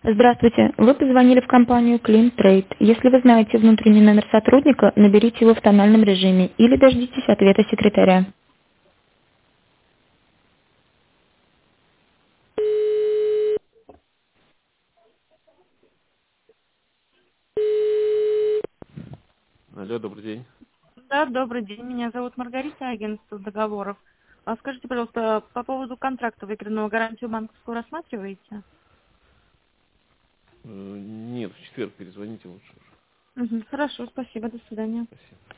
Здравствуйте. Вы позвонили в компанию Clean Trade. Если вы знаете внутренний номер сотрудника, наберите его в тональном режиме или дождитесь ответа секретаря. Алло, добрый день. Да, добрый день. Меня зовут Маргарита, агентство договоров. Скажите, пожалуйста, по поводу контракта выигранного гарантию банковскую рассматриваете? Нет, в четверг перезвоните лучше уже. Мгм. Хорошо, спасибо, до свидания. Спасибо.